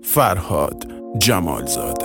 فرهاد جمالزاده.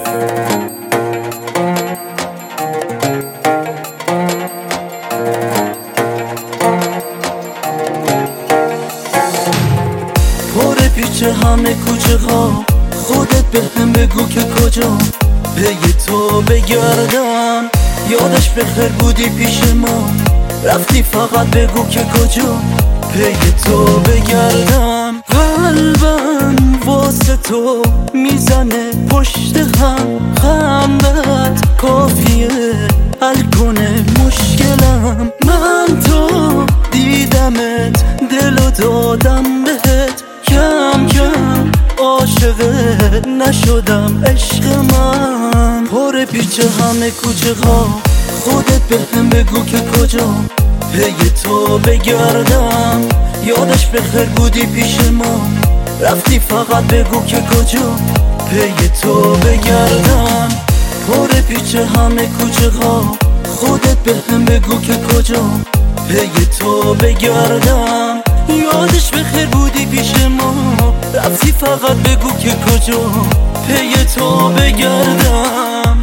پر پیچه همه کوچه ها، خودت به هم بگو که کجا پی تو بگردم. یادش بخیر بودی پیش ما، رفتی فقط بگو که کجا پی تو بگردم. قلبم واسه تو میزنه پشت هم، خندت کافیه حل کنه مشکلم. من تو دیدمت دلو دادم بهت، کم کم عاشقت نشدم عشق من. پر پیچه همه کوچه ها، خودت به هم بگو که کجا پی تو بگردم. یادش بخیر بودی پیش ما، رفتی فقط بگو که کجا پی تو بگردم. پر پیچه همه کوچه ها، خودت به هم بگو که کجا پی تو بگردم. یادش بخیر بودی پیش ما، رفتی فقط بگو که کجا پی تو بگردم.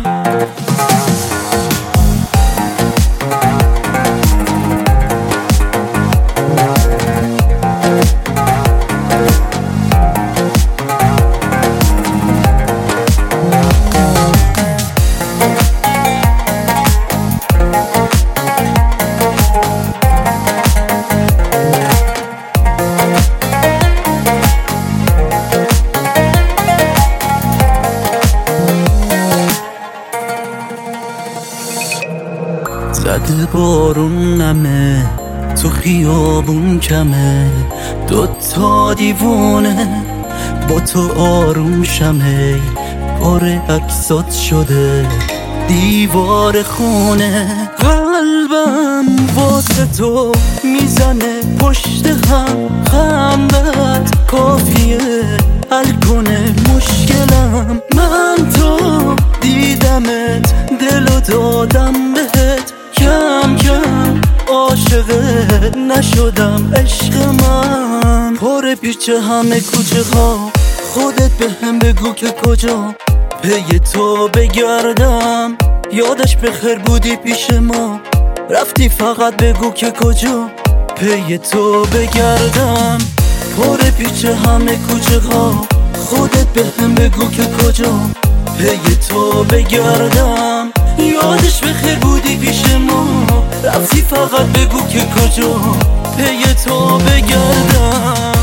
زده بارون نمه، تو خیابون کمه، دوتا دیوونه با تو آروم شمه. پر عکسات شده دیوار خونه، قلبم واسه تو میزنه پشت هم، خندت کافیه حل کنه مشکلم. من تو دیدمت دلو دادم بهت، کم کم عاشقت نشدم عشق من. پر پیچه همه کوچه ها، خودت به هم بگو که کجا پی تو بگردم. یادش بخیر بودی پیش ما، رفتی فقط بگو که کجا پی تو بگردم. پر پیچه همه کوچه ها، خودت به هم بگو که کجا پی تو بگردم. یادش بخیر بودی پیش ما، رفتی فقط بگو که کجا پی تو بگردم.